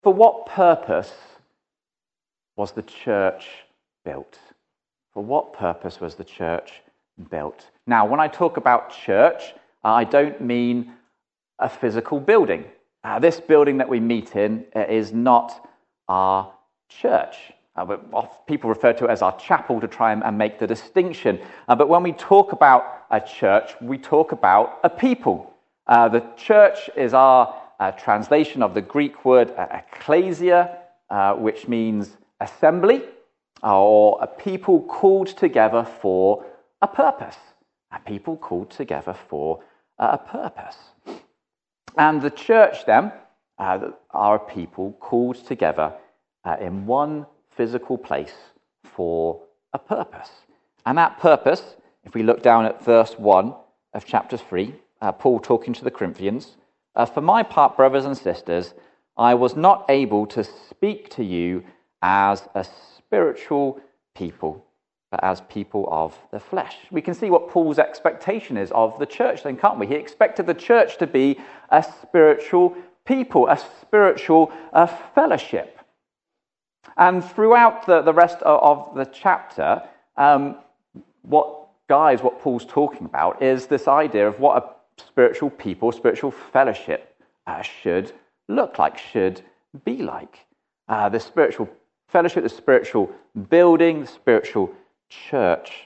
For what purpose was the church built? For what purpose was the church built? Now, when I talk about church, I don't mean a physical building. This building that we meet in is not our church. People refer to it as our chapel to try and make the distinction. But when we talk about a church, we talk about a people. The church is our translation of the Greek word ecclesia, which means assembly, or a people called together for a purpose. A people called together for a purpose. And the church, then, are a people called together in one physical place for a purpose. And that purpose, if we look down at verse 1 of chapter 3, Paul talking to the Corinthians, for my part, brothers and sisters, I was not able to speak to you as a spiritual people, but as people of the flesh. We can see what Paul's expectation is of the church then, can't we? He expected the church to be a spiritual people, a spiritual fellowship. And throughout the rest of the chapter, what Paul's talking about is this idea of what a spiritual people, spiritual fellowship should look like, should be like. The spiritual fellowship, the spiritual building, the spiritual church.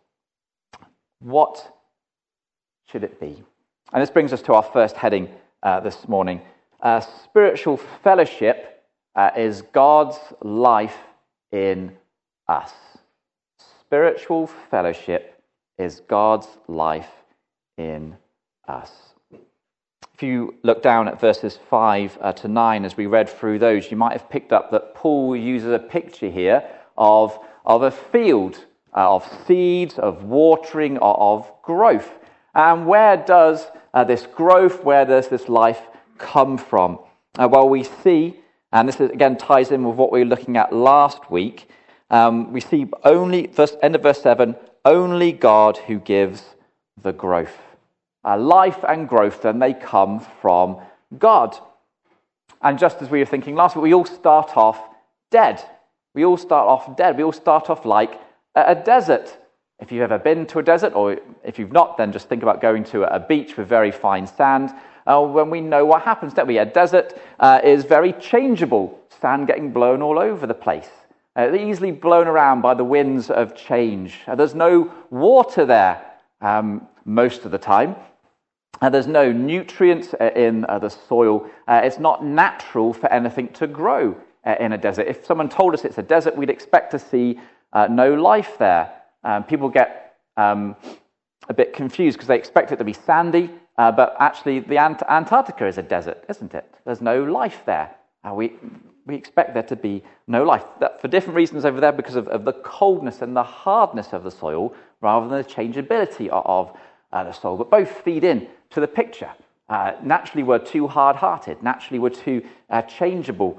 What should it be? And this brings us to our first heading this morning. Spiritual fellowship is God's life in us. Spiritual fellowship is God's life in us. If you look down at verses 5 to 9 as we read through those, you might have picked up that Paul uses a picture here of a field, of seeds, of watering, of growth. And where does this growth, where does this life come from? Well, we see, and this again ties in with what we were looking at last week, we see end of verse 7, only God who gives the growth. Life and growth, then, they come from God. And just as we were thinking last week, we all start off dead. We all start off like a desert. If you've ever been to a desert, or if you've not, then just think about going to a beach with very fine sand. When we know what happens, don't we? A desert is very changeable, sand getting blown all over the place. Easily blown around by the winds of change. There's no water there most of the time. There's no nutrients in the soil. It's not natural for anything to grow in a desert. If someone told us it's a desert, we'd expect to see no life there. People get a bit confused because they expect it to be sandy, but actually the Antarctica is a desert, isn't it? There's no life there. We expect there to be no life. That, for different reasons over there, because of the coldness and the hardness of the soil, rather than the changeability of the soil. But both feed in to the picture. Naturally, we're too hard-hearted. Naturally, we're too changeable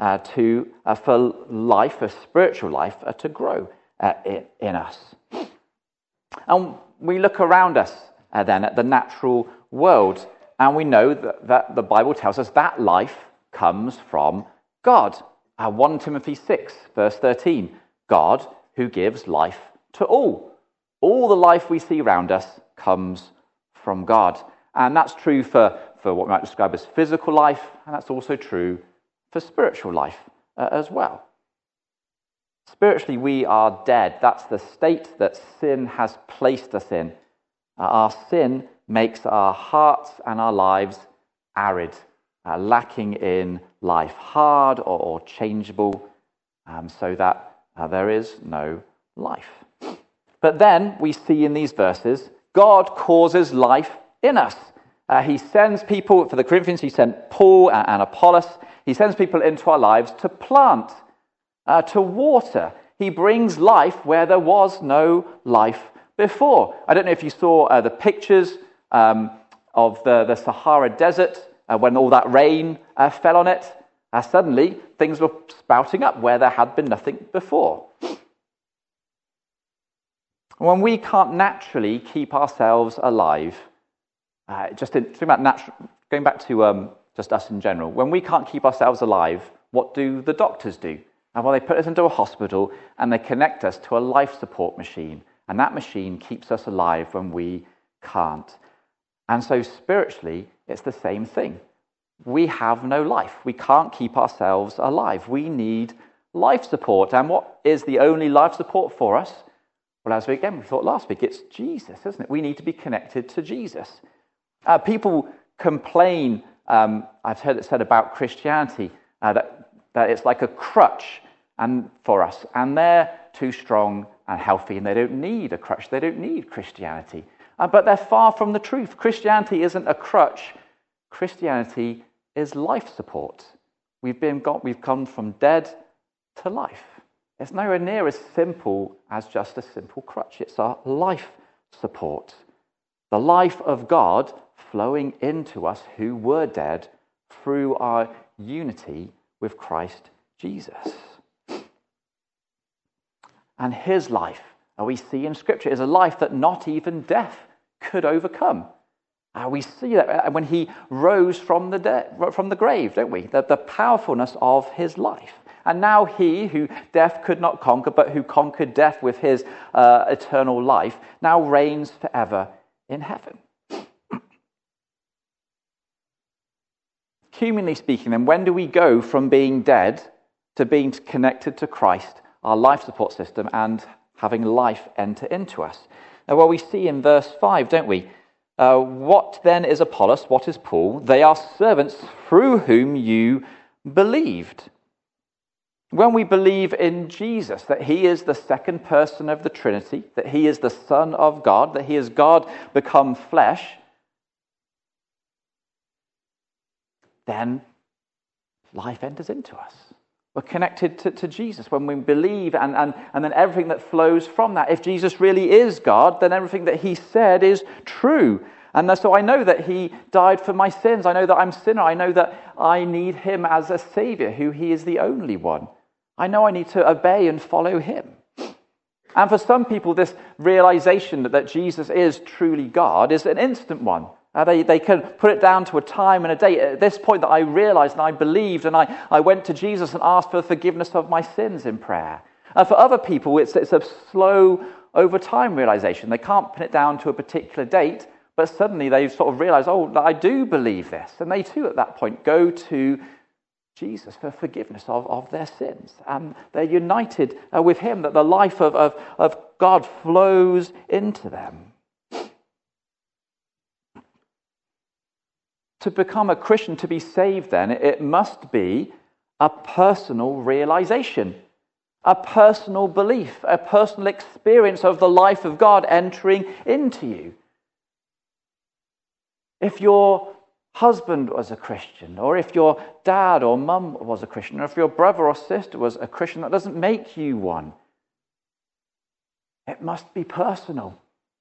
for life, for spiritual life, to grow in us. And we look around us then at the natural world, and we know that the Bible tells us that life comes from God. 1 Timothy 6, verse 13, God who gives life to all. All the life we see around us comes from God. And that's true for what we might describe as physical life, and that's also true for spiritual life as well. Spiritually, we are dead. That's the state that sin has placed us in. Our sin makes our hearts and our lives arid, lacking in life, hard or changeable, so that there is no life. But then we see in these verses, God causes life in us. He sends people, for the Corinthians, he sent Paul and Apollos. He sends people into our lives to plant, to water. He brings life where there was no life before. I don't know if you saw the pictures of the Sahara Desert when all that rain fell on it. Suddenly, things were sprouting up where there had been nothing before. When we can't naturally keep ourselves alive, going back to just us in general, when we can't keep ourselves alive, what do the doctors do? And well, they put us into a hospital and they connect us to a life support machine. And that machine keeps us alive when we can't. And so spiritually, it's the same thing. We have no life. We can't keep ourselves alive. We need life support. And what is the only life support for us? Well, as we thought last week, it's Jesus, isn't it? We need to be connected to Jesus. People complain, I've heard it said about Christianity, that it's like a crutch for us. And they're too strong and healthy, and they don't need a crutch. They don't need Christianity. But they're far from the truth. Christianity isn't a crutch. Christianity is life support. We've come from dead to life. It's nowhere near as simple as just a simple crutch. It's our life support. The life of God flowing into us who were dead through our unity with Christ Jesus. And his life, we see in Scripture, is a life that not even death could overcome. We see that when he rose from the grave, don't we? The powerfulness of his life. And now he, who death could not conquer, but who conquered death with his eternal life, now reigns forever in heaven. Humanly speaking, then, when do we go from being dead to being connected to Christ, our life support system, and having life enter into us? Now, well, we see in verse 5, don't we? What then is Apollos? What is Paul? They are servants through whom you believed. When we believe in Jesus, that he is the second person of the Trinity, that he is the Son of God, that he is God become flesh, then life enters into us. We're connected to Jesus when we believe, and then everything that flows from that. If Jesus really is God, then everything that he said is true. And so I know that he died for my sins. I know that I'm a sinner. I know that I need him as a Savior, who he is the only one. I know I need to obey and follow him. And for some people, this realization that Jesus is truly God is an instant one. They can put it down to a time and a date. At this point that I realized and I believed and I went to Jesus and asked for forgiveness of my sins in prayer. For other people, it's a slow, over time realization. They can't pin it down to a particular date, but suddenly they've sort of realized, oh, I do believe this. And they too, at that point, go to Jesus for forgiveness of their sins. And they're united with him, that the life of God flows into them. To become a Christian, to be saved then, it must be a personal realization, a personal belief, a personal experience of the life of God entering into you. If your husband was a Christian, or if your dad or mum was a Christian, or if your brother or sister was a Christian, that doesn't make you one. It must be personal.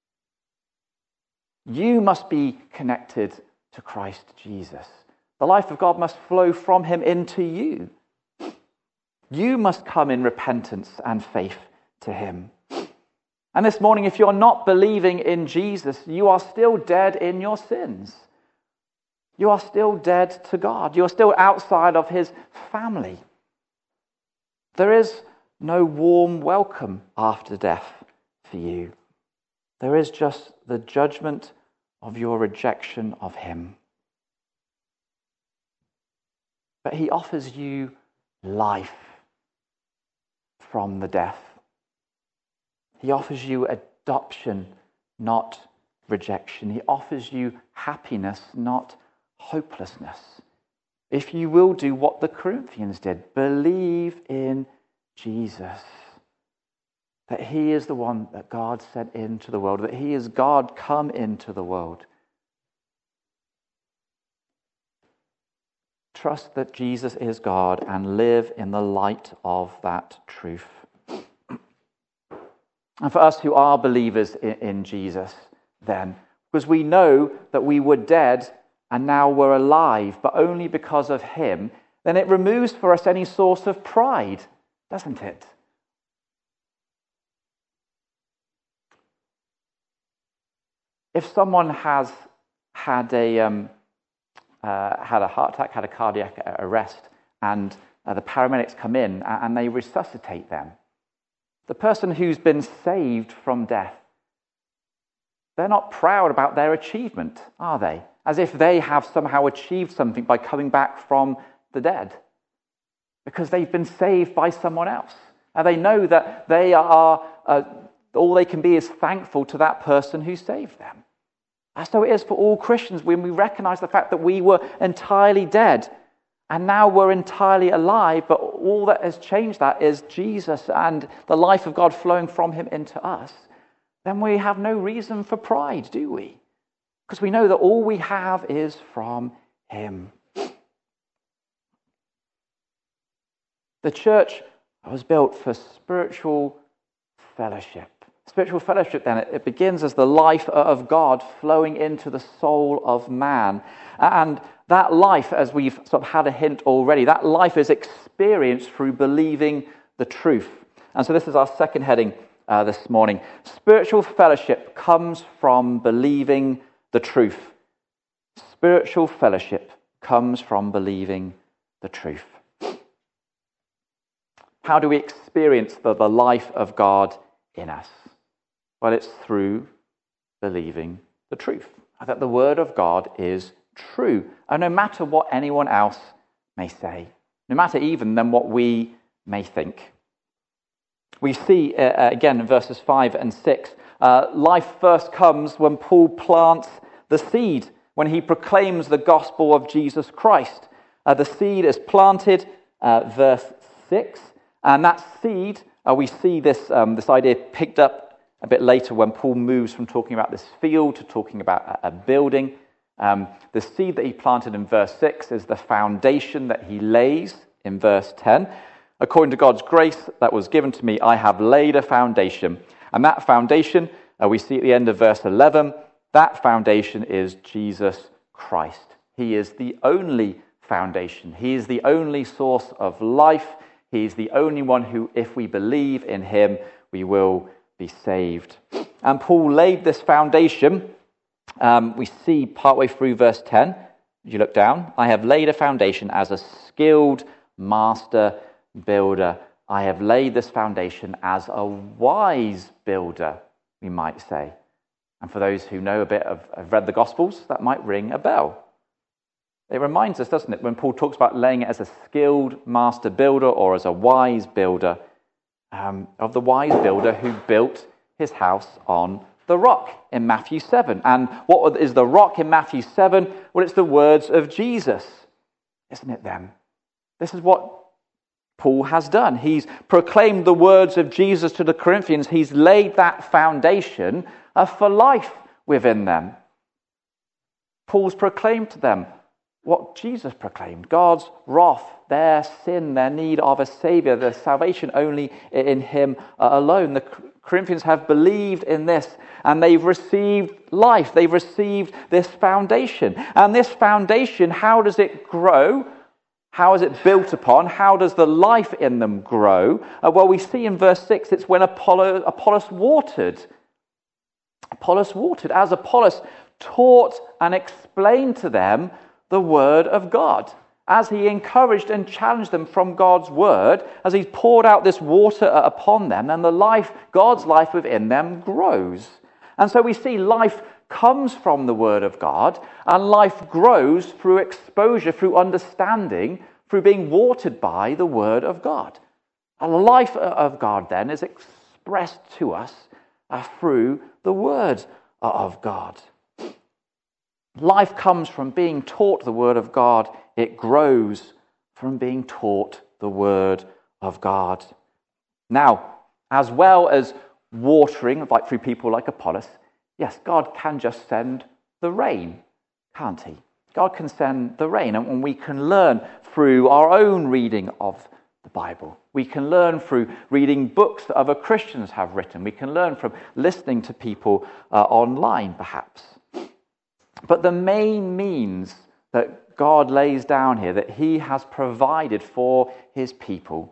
You must be connected to Christ Jesus. The life of God must flow from him into you. You must come in repentance and faith to him. And this morning, if you're not believing in Jesus, you are still dead in your sins. You are still dead to God. You're still outside of his family. There is no warm welcome after death for you. There is just the judgment of your rejection of him. But he offers you life from the death. He offers you adoption, not rejection. He offers you happiness, not hopelessness. If you will do what the Corinthians did, believe in Jesus, that he is the one that God sent into the world, that he is God come into the world. Trust that Jesus is God and live in the light of that truth. And for us who are believers in Jesus, then, because we know that we were dead and now we're alive, but only because of him, then it removes for us any source of pride, doesn't it? If someone has had a heart attack, had a cardiac arrest, and the paramedics come in and they resuscitate them. The person who's been saved from death, they're not proud about their achievement, are they? As if they have somehow achieved something by coming back from the dead. Because they've been saved by someone else. And they know that they are, all they can be is thankful to that person who saved them. And so it is for all Christians when we recognize the fact that we were entirely dead and now we're entirely alive, but all that has changed that is Jesus and the life of God flowing from him into us. Then we have no reason for pride, do we? Because we know that all we have is from him. The church was built for spiritual fellowship. Spiritual fellowship, then, it begins as the life of God flowing into the soul of man. And that life, as we've sort of had a hint already, that life is experienced through believing the truth. And so this is our second heading this morning. Spiritual fellowship comes from believing the truth. Spiritual fellowship comes from believing the truth. How do we experience the life of God in us? Well, it's through believing the truth. That the word of God is true. And no matter what anyone else may say, no matter even than what we may think. We see, again, in verses 5 and 6, life first comes when Paul plants the seed, when he proclaims the gospel of Jesus Christ. The seed is planted, verse 6, and that seed, we see this idea picked up a bit later when Paul moves from talking about this field to talking about a building. The seed that he planted in verse 6 is the foundation that he lays in verse 10. According to God's grace that was given to me, I have laid a foundation. And that foundation, we see at the end of verse 11, that foundation is Jesus Christ. He is the only foundation. He is the only source of life. He is the only one who, if we believe in him, we will be saved. And Paul laid this foundation. We see partway through verse 10, if you look down, I have laid a foundation as a skilled master builder. I have laid this foundation as a wise builder, we might say. And for those who know a bit have read the Gospels, that might ring a bell. It reminds us, doesn't it, when Paul talks about laying it as a skilled master builder or as a wise builder, of the wise builder who built his house on the rock in Matthew 7. And what is the rock in Matthew 7? Well, it's the words of Jesus, isn't it then? This is what Paul has done. He's proclaimed the words of Jesus to the Corinthians. He's laid that foundation for life within them. Paul's proclaimed to them what Jesus proclaimed, God's wrath, their sin, their need of a Saviour, their salvation only in him alone. The Corinthians have believed in this and they've received life. They've received this foundation. And this foundation, how does it grow? How is it built upon? How does the life in them grow? Well, we see in verse 6, it's when Apollos watered. Apollos watered. As Apollos taught and explained to them the word of God, as he encouraged and challenged them from God's word, as he poured out this water upon them, and the life, God's life within them grows. And so we see life comes from the word of God, and life grows through exposure, through understanding, through being watered by the word of God. And the life of God then is expressed to us through the word of God. Life comes from being taught the word of God. It grows from being taught the word of God. Now, as well as watering, like through people like Apollos, yes, God can just send the rain, can't he? God can send the rain, and we can learn through our own reading of the Bible. We can learn through reading books that other Christians have written. We can learn from listening to people online, perhaps. But the main means that God lays down here, that he has provided for his people,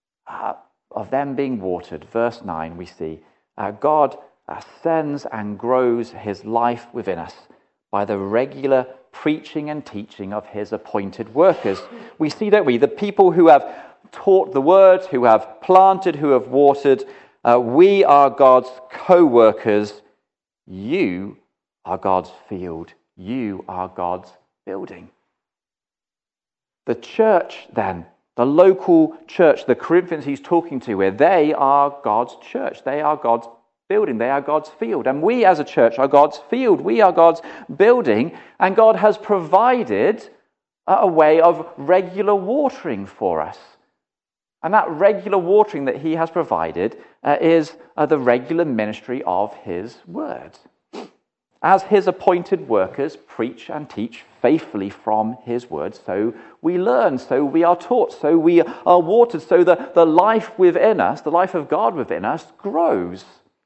of them being watered, verse 9 we see, God sends and grows his life within us by the regular preaching and teaching of his appointed workers. We see, don't we, the people who have taught the word, who have planted, who have watered. We are God's co-workers. You are God's field. You are God's building. The church, then, the local church, the Corinthians he's talking to here, they are God's church. They are God's building. They are God's field. And we as a church are God's field. We are God's building. And God has provided a way of regular watering for us. And that regular watering that he has provided is the regular ministry of his word. As his appointed workers preach and teach faithfully from his word, so we learn, so we are taught, so we are watered, so the life within us, the life of God within us, grows.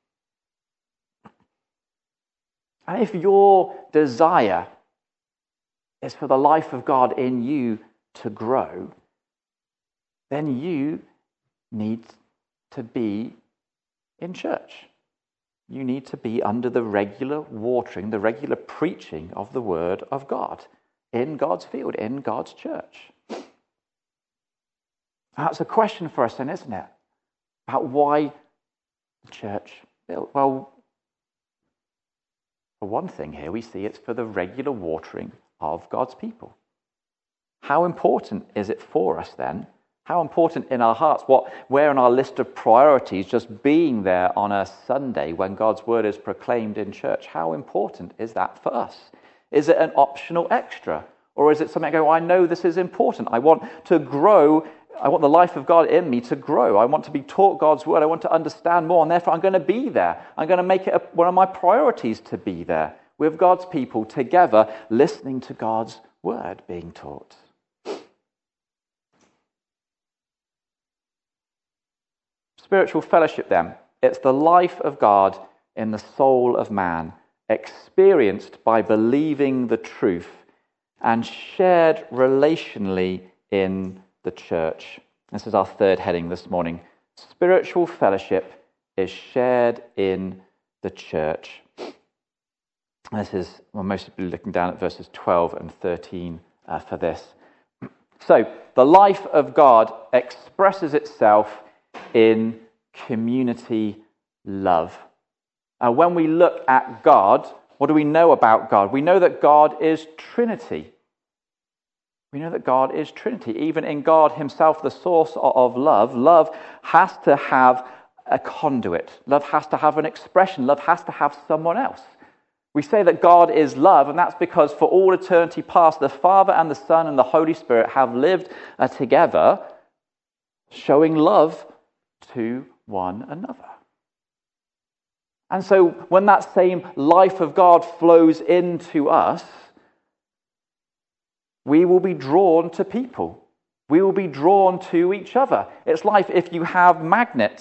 And if your desire is for the life of God in you to grow, then you need to be in church. You need to be under the regular watering, the regular preaching of the word of God in God's field, in God's church. That's a question for us then, isn't it? About why the church built. Well, for one thing here, we see it's for the regular watering of God's people. How important is it for us then? How important in our hearts, where in our list of priorities, just being there on a Sunday when God's word is proclaimed in church, how important is that for us? Is it an optional extra? Or is it something I go, I know this is important. I want to grow. I want the life of God in me to grow. I want to be taught God's word. I want to understand more. And therefore, I'm going to be there. I'm going to make it one of my priorities to be there with God's people together, listening to God's word being taught. Spiritual fellowship, then, it's the life of God in the soul of man, experienced by believing the truth and shared relationally in the church. This is our third heading this morning. Spiritual fellowship is shared in the church. This is, well, most people are looking down at verses 12 and 13 for this. So, the life of God expresses itself in community love. When we look at God, what do we know about God? We know that God is Trinity. We know that God is Trinity. Even in God himself, the source of love, love has to have a conduit. Love has to have an expression. Love has to have someone else. We say that God is love, and that's because for all eternity past, the Father and the Son and the Holy Spirit have lived together, showing love to one another. And so when that same life of God flows into us, we will be drawn to people. We will be drawn to each other. It's like if you have magnets.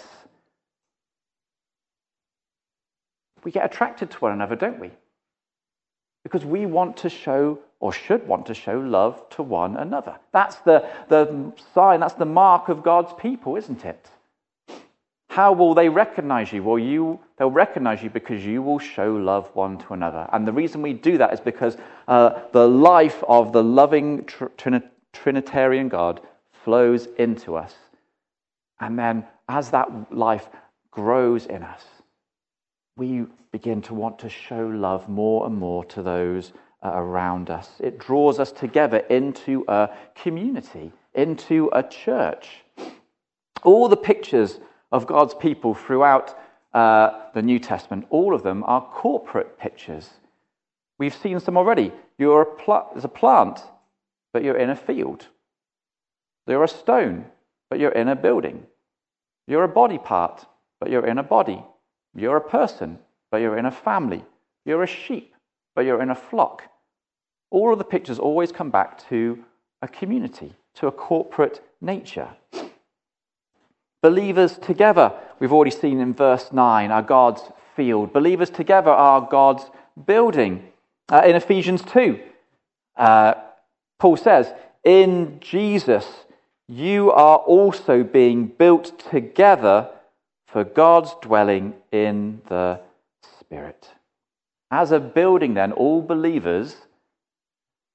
We get attracted to one another, don't we? Because we want to show, or should want to show, love to one another. That's the sign, that's the mark of God's people, isn't it? How will they recognize you? Well, they'll recognize you because you will show love one to another. And the reason we do that is because the life of the loving Trinitarian God flows into us. And then as that life grows in us, we begin to want to show love more and more to those around us. It draws us together into a community, into a church. All the pictures of God's people throughout the New Testament, all of them are corporate pictures. We've seen some already. There's a plant, but you're in a field. You're a stone, but you're in a building. You're a body part, but you're in a body. You're a person, but you're in a family. You're a sheep, but you're in a flock. All of the pictures always come back to a community, to a corporate nature. Believers together, we've already seen in verse 9, are God's field. Believers together are God's building. In Ephesians 2, Paul says, in Jesus, you are also being built together for God's dwelling in the Spirit. As a building then, all believers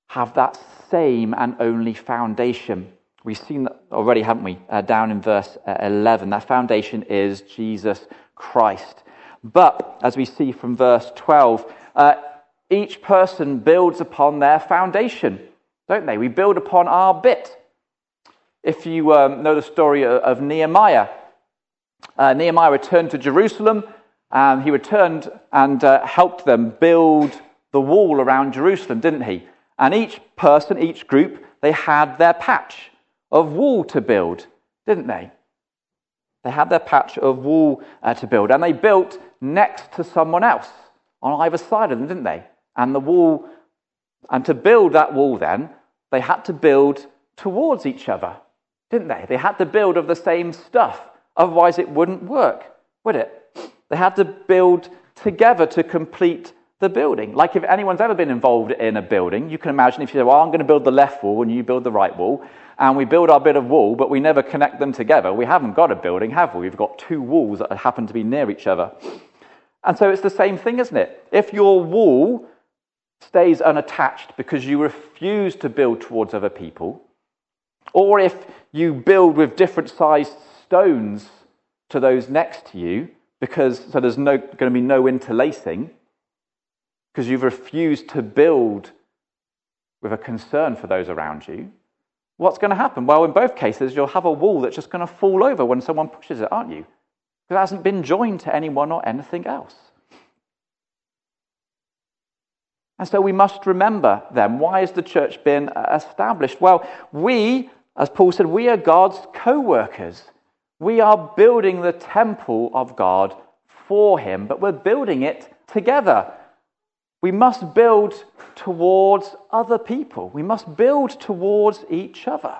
have that same and only foundation. We've seen that already, haven't we? Down in verse 11. That foundation is Jesus Christ. But, as we see from verse 12, each person builds upon their foundation, don't they? We build upon our bit. If you know the story of Nehemiah, Nehemiah returned to Jerusalem, and he returned and helped them build the wall around Jerusalem, didn't he? And each person, each group, they had their patch of wall to build, didn't they? They had their patch of wall to build, and they built next to someone else on either side of them, didn't they? And the wall, and to build that wall then, they had to build towards each other, didn't they? They had to build of the same stuff, otherwise it wouldn't work, would it? They had to build together to complete the building. Like if anyone's ever been involved in a building, you can imagine if you say, well, I'm going to build the left wall and you build the right wall, and we build our bit of wall, but we never connect them together. We haven't got a building, have we? We've got two walls that happen to be near each other. And so it's the same thing, isn't it? If your wall stays unattached because you refuse to build towards other people, or if you build with different sized stones to those next to you, so there's going to be no interlacing, because you've refused to build with a concern for those around you, what's going to happen? Well, in both cases, you'll have a wall that's just going to fall over when someone pushes it, aren't you? Because it hasn't been joined to anyone or anything else. And so we must remember then, why has the church been established? Well, we, as Paul said, we are God's co-workers. We are building the temple of God for him, but we're building it together. We must build towards other people. We must build towards each other.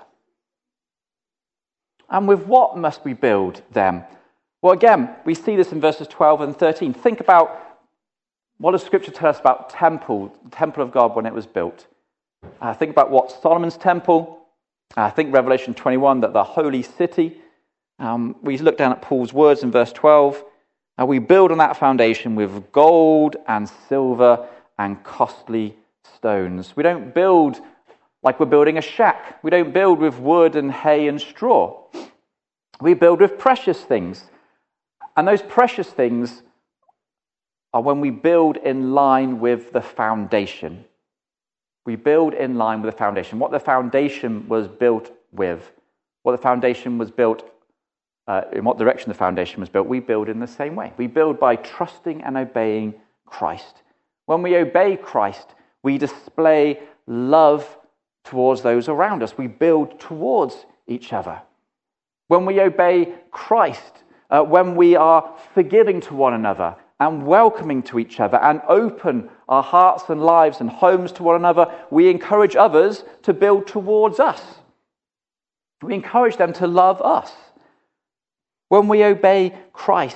And with what must we build then? Well, again, we see this in verses 12 and 13. Think about what does Scripture tell us about the temple of God when it was built. Think about what Solomon's temple. Think Revelation 21, that the holy city. We look down at Paul's words in verse 12. We build on that foundation with gold and silver and costly stones. We don't build like we're building a shack. We don't build with wood and hay and straw. We build with precious things. And those precious things are when we build in line with the foundation. We build in line with the foundation. What the foundation was built with, what the foundation was built, in what direction the foundation was built, we build in the same way. We build by trusting and obeying Christ. When we obey Christ, we display love towards those around us. We build towards each other. When we obey Christ, when we are forgiving to one another and welcoming to each other and open our hearts and lives and homes to one another, we encourage others to build towards us. We encourage them to love us. When we obey Christ,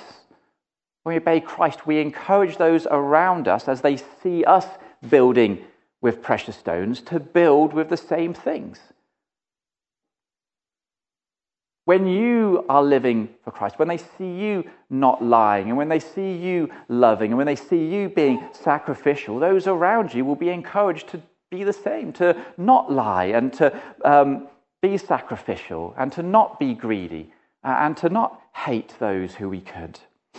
we encourage those around us as they see us building with precious stones to build with the same things. When you are living for Christ, when they see you not lying, and when they see you loving, and when they see you being sacrificial, those around you will be encouraged to be the same, to not lie, and to be sacrificial, and to not be greedy, and to not hate those who we could.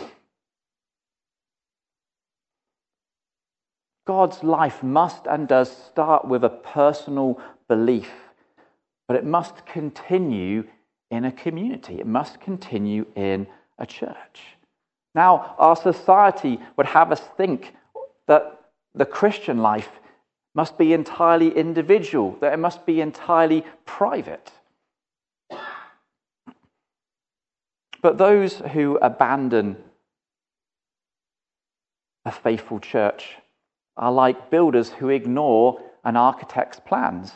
God's life must and does start with a personal belief, but it must continue in a community. It must continue in a church. Now, our society would have us think that the Christian life must be entirely individual, that it must be entirely private. But those who abandon a faithful church are like builders who ignore an architect's plans.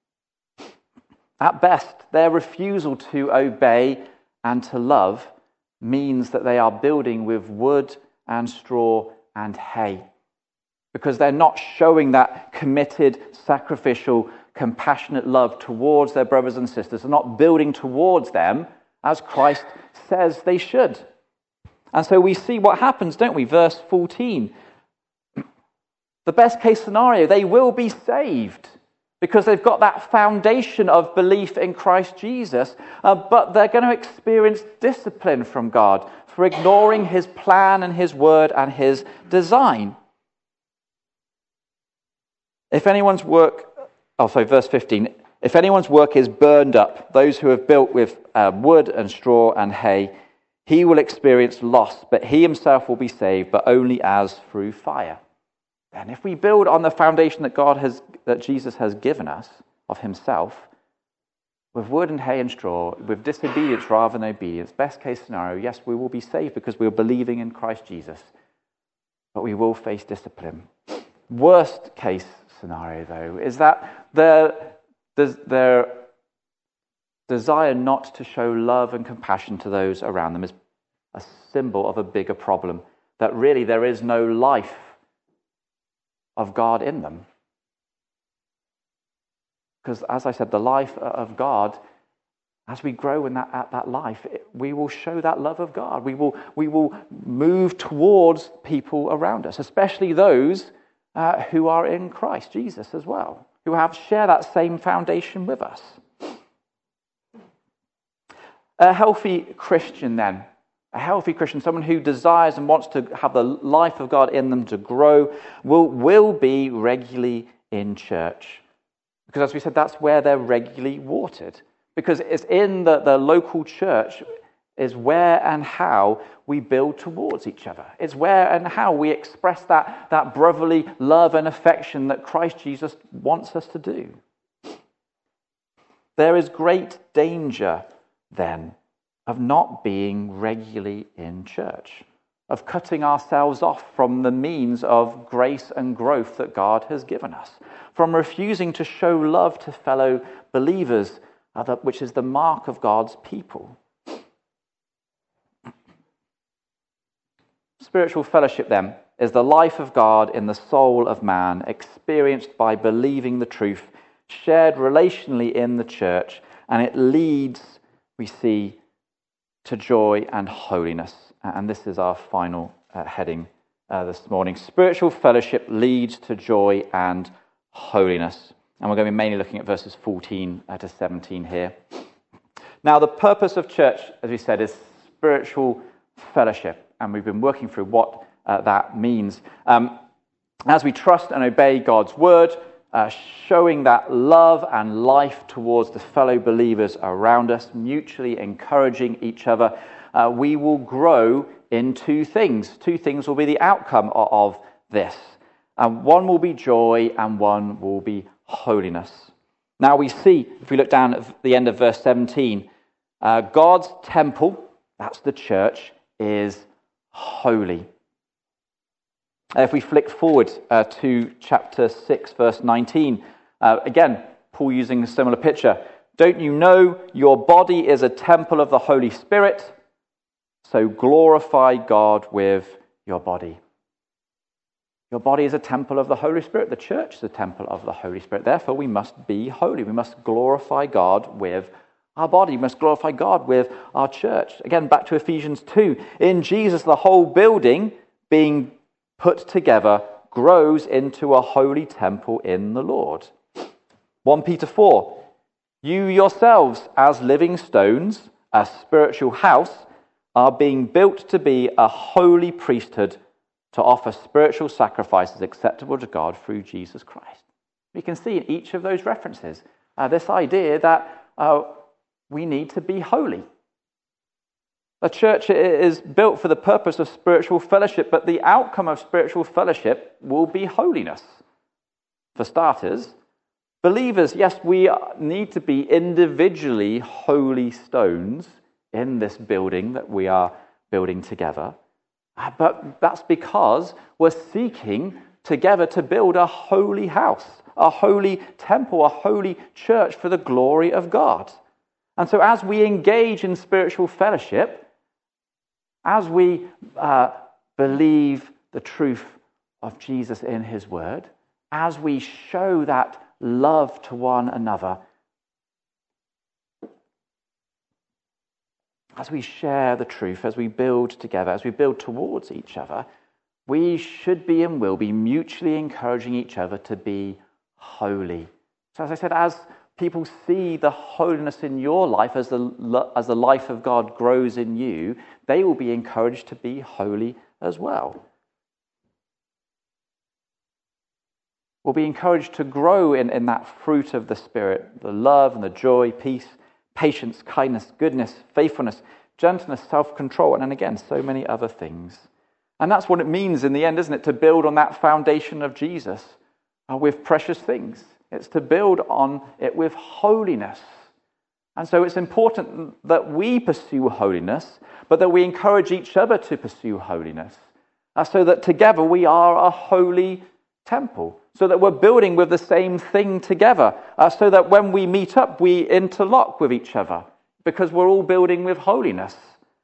At best, their refusal to obey and to love means that they are building with wood and straw and hay, because they're not showing that committed, sacrificial, compassionate love towards their brothers and sisters. They're not building towards them as Christ says they should. And so we see what happens, don't we? Verse 14. The best case scenario, they will be saved. because they've got that foundation of belief in Christ Jesus, but they're going to experience discipline from God for ignoring his plan and his word and his design. Verse 15, if anyone's work is burned up, those who have built with wood and straw and hay, he will experience loss, but he himself will be saved, but only as through fire. And if we build on the foundation that Jesus has given us of himself, with wood and hay and straw, with disobedience rather than obedience, best case scenario, yes, we will be saved because we are believing in Christ Jesus, but we will face discipline. Worst case scenario, though, is that their desire not to show love and compassion to those around them is a symbol of a bigger problem, that really there is no life of God in them. Because, as I said, the life of God, as we grow in that life, we will show that love of God. We will move towards people around us, especially those who are in Christ Jesus as well, who share that same foundation with us. A healthy Christian, then, someone who desires and wants to have the life of God in them to grow, will be regularly in church. Because, as we said, that's where they're regularly watered. Because it's in the local church is where and how we build towards each other. It's where and how we express that brotherly love and affection that Christ Jesus wants us to do. There is great danger, then, of not being regularly in church, of cutting ourselves off from the means of grace and growth that God has given us, from refusing to show love to fellow believers, which is the mark of God's people. Spiritual fellowship, then, is the life of God in the soul of man, experienced by believing the truth, shared relationally in the church, and it leads, we see, to joy and holiness. And this is our final heading this morning. Spiritual fellowship leads to joy and holiness. And we're going to be mainly looking at verses 14 to 17 here. Now, the purpose of church, as we said, is spiritual fellowship. And we've been working through what that means. As we trust and obey God's word, showing that love and life towards the fellow believers around us, mutually encouraging each other, we will grow in two things. Two things will be the outcome of this. One will be joy and one will be holiness. Now we see, if we look down at the end of verse 17, God's temple, that's the church, is holy. If we flick forward to chapter 6, verse 19, again, Paul using a similar picture. Don't you know your body is a temple of the Holy Spirit? So glorify God with your body. Your body is a temple of the Holy Spirit. The church is a temple of the Holy Spirit. Therefore, we must be holy. We must glorify God with our body. We must glorify God with our church. Again, back to Ephesians 2. In Jesus, the whole building being put together grows into a holy temple in the Lord. 1 Peter 4. You yourselves, as living stones, a spiritual house, are being built to be a holy priesthood to offer spiritual sacrifices acceptable to God through Jesus Christ. We can see in each of those references this idea that we need to be holy. A church is built for the purpose of spiritual fellowship, but the outcome of spiritual fellowship will be holiness. For starters, believers, yes, we need to be individually holy stones in this building that we are building together. But that's because we're seeking together to build a holy house, a holy temple, a holy church for the glory of God. And so as we engage in spiritual fellowship, as we believe the truth of Jesus in his word, as we show that love to one another, as we share the truth, as we build together, as we build towards each other, we should be and will be mutually encouraging each other to be holy, So as I said, as people see the holiness in your life, as the life of God grows in you, they will be encouraged to be holy as well. We'll be encouraged to grow in that fruit of the Spirit, the love and the joy, peace, patience, kindness, goodness, faithfulness, gentleness, self-control, and then again, so many other things. And that's what it means in the end, isn't it? To build on that foundation of Jesus with precious things. It's to build on it with holiness. And so it's important that we pursue holiness, but that we encourage each other to pursue holiness, so that together we are a holy temple, so that we're building with the same thing together, so that when we meet up, we interlock with each other, because we're all building with holiness.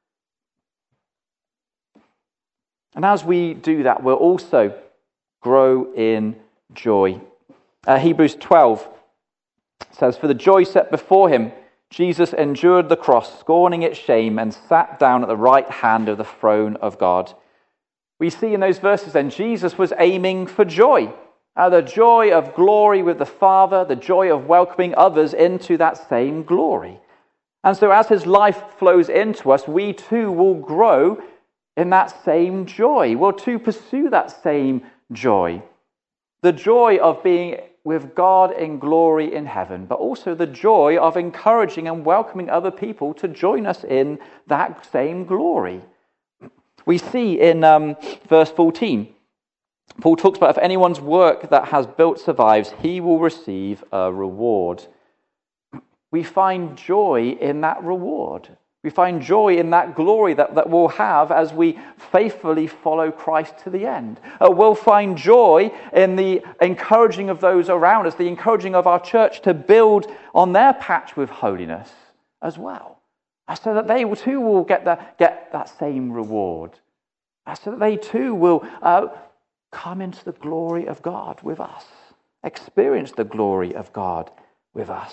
And as we do that, we'll also grow in joy. Hebrews 12 says, "For the joy set before him, Jesus endured the cross, scorning its shame, and sat down at the right hand of the throne of God." We see in those verses then, Jesus was aiming for joy. The joy of glory with the Father, the joy of welcoming others into that same glory. And so as his life flows into us, we too will grow in that same joy. We'll too pursue that same joy. The joy of being with God in glory in heaven, but also the joy of encouraging and welcoming other people to join us in that same glory. We see in verse 14, Paul talks about if anyone's work that has built survives, he will receive a reward. We find joy in that reward. We find joy in that glory that we'll have as we faithfully follow Christ to the end. We'll find joy in the encouraging of those around us, the encouraging of our church to build on their patch with holiness as well, so that they too will get that same reward, so that they too will come into the glory of God with us, experience the glory of God with us.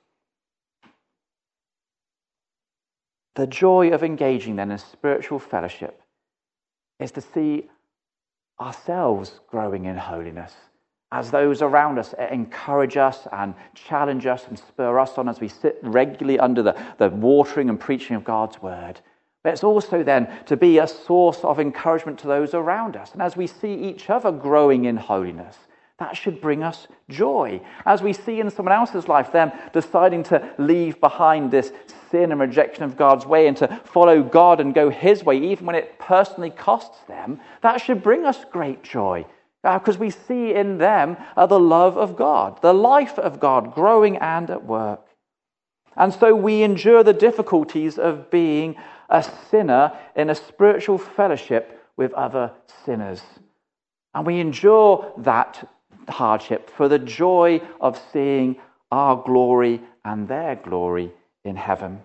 The joy of engaging then in spiritual fellowship is to see ourselves growing in holiness as those around us encourage us and challenge us and spur us on as we sit regularly under the watering and preaching of God's word. But it's also then to be a source of encouragement to those around us. And as we see each other growing in holiness, that should bring us joy. As we see in someone else's life them deciding to leave behind this sin and rejection of God's way and to follow God and go his way, even when it personally costs them, that should bring us great joy. Because we see in them the love of God, the life of God growing and at work. And so we endure the difficulties of being a sinner in a spiritual fellowship with other sinners. And we endure that hardship for the joy of seeing our glory and their glory in heaven.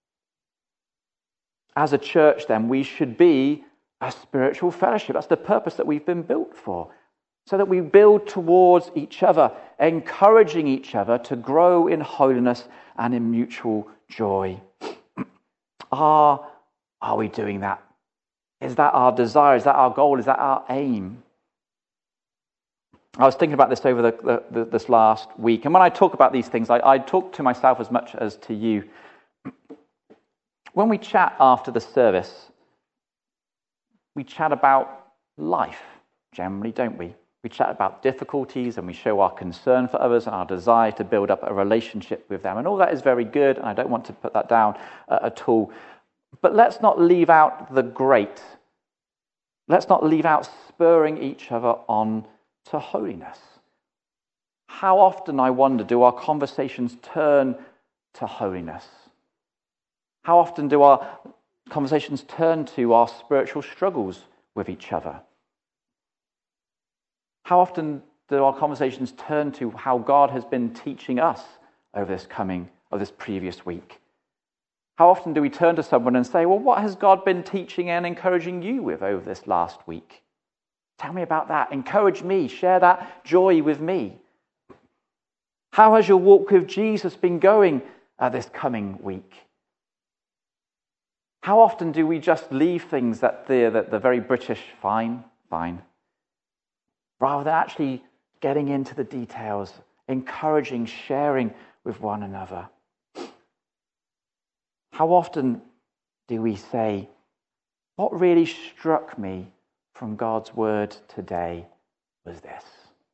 As a church, then, we should be a spiritual fellowship. That's the purpose that we've been built for, so that we build towards each other, encouraging each other to grow in holiness and in mutual joy. Are we doing that? Is that our desire? Is that our goal? Is that our aim? I was thinking about this over this last week, and when I talk about these things, I talk to myself as much as to you. When we chat after the service, we chat about life, generally, don't we? We chat about difficulties and we show our concern for others and our desire to build up a relationship with them. And all that is very good, and I don't want to put that down at all. But let's not leave out the great. Let's not leave out spurring each other on to holiness. How often, I wonder, do our conversations turn to holiness? How often do our conversations turn to our spiritual struggles with each other? How often do our conversations turn to how God has been teaching us over this previous week? How often do we turn to someone and say, well, what has God been teaching and encouraging you with over this last week? Tell me about that. Encourage me. Share that joy with me. How has your walk with Jesus been going this coming week? How often do we just leave things that the very British fine, rather than actually getting into the details, encouraging, sharing with one another. How often do we say, what really struck me from God's word today was this?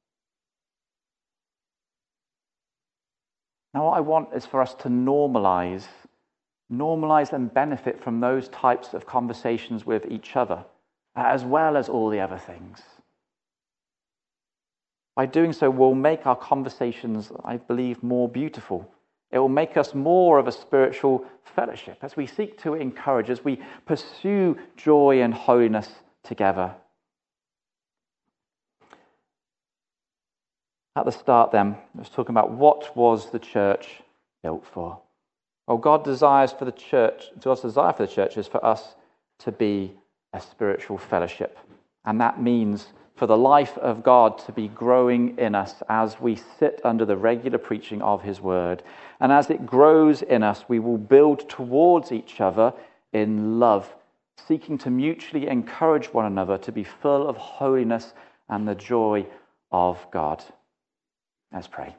Now, what I want is for us to normalize and benefit from those types of conversations with each other, as well as all the other things. By doing so, we'll make our conversations, I believe, more beautiful. It will make us more of a spiritual fellowship as we seek to encourage, as we pursue joy and holiness together. At the start then, I was talking about what was the church built for. Well, God's desire for the church is for us to be a spiritual fellowship. And that means for the life of God to be growing in us as we sit under the regular preaching of his word. And as it grows in us, we will build towards each other in love, seeking to mutually encourage one another to be full of holiness and the joy of God. Let's pray.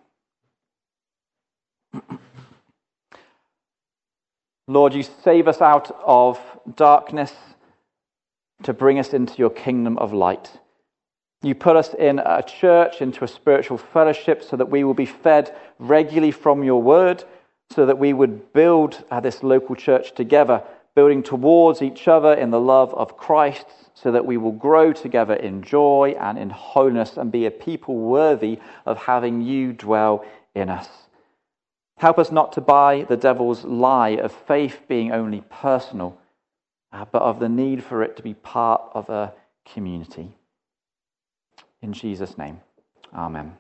Lord, you save us out of darkness to bring us into your kingdom of light. You put us in a church, into a spiritual fellowship, so that we will be fed regularly from your word, so that we would build this local church together, building towards each other in the love of Christ, so that we will grow together in joy and in holiness and be a people worthy of having you dwell in us. Help us not to buy the devil's lie of faith being only personal, but of the need for it to be part of a community. In Jesus' name, amen.